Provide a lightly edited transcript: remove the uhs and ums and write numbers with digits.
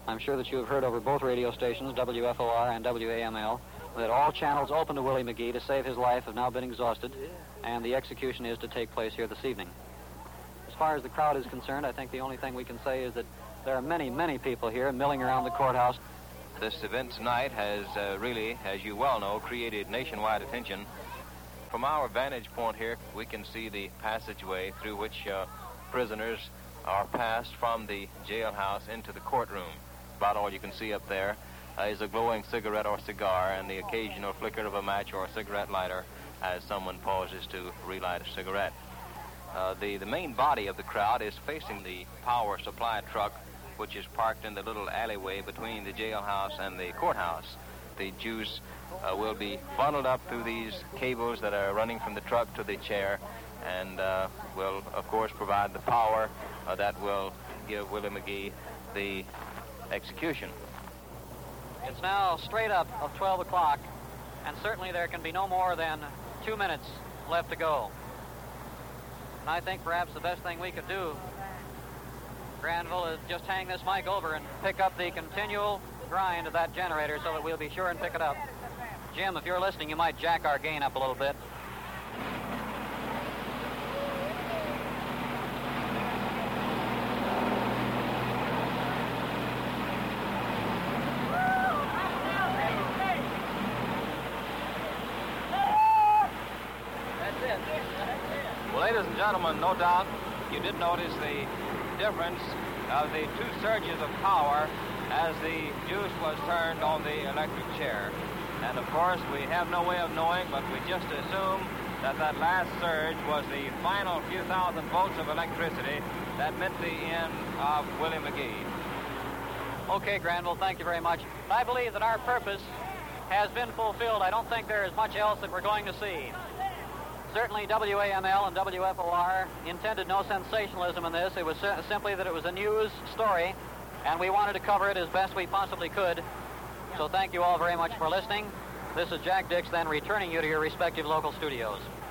I'm sure that you have heard over both radio stations, WFOR and WAML, that all channels open to Willie McGee to save his life have now been exhausted, and the execution is to take place here this evening. As far as the crowd is concerned, I think the only thing we can say is that there are many, many people here milling around the courthouse. This event tonight has really, as you well know, created nationwide attention. From our vantage point here, we can see the passageway through which prisoners are passed from the jailhouse into the courtroom. About all you can see up there is a glowing cigarette or cigar and the occasional flicker of a match or a cigarette lighter as someone pauses to relight a cigarette. The main body of the crowd is facing the power supply truck, which is parked in the little alleyway between the jailhouse and the courthouse. The juice will be funneled up through these cables that are running from the truck to the chair and will, of course, provide the power that will give Willie McGee the execution. It's now straight up of 12 o'clock, and certainly there can be no more than 2 minutes left to go. And I think perhaps the best thing we could do, Granville, is just hang this mic over and pick up the continual grind of that generator so that we'll be sure and pick it up. Jim, if you're listening, you might jack our gain up a little bit. Well, ladies and gentlemen, no doubt you did notice the difference of the two surges of power as the juice was turned on the electric chair. And of course, we have no way of knowing, but we just assume that that last surge was the final few thousand volts of electricity that meant the end of Willie McGee. Okay, Granville, thank you very much. I believe that our purpose has been fulfilled. I don't think there is much else that we're going to see. Certainly WAML and WFOR intended no sensationalism in this. It was simply that it was a news story, and we wanted to cover it as best we possibly could. So thank you all very much for listening. This is Jack Dix, then, returning you to your respective local studios.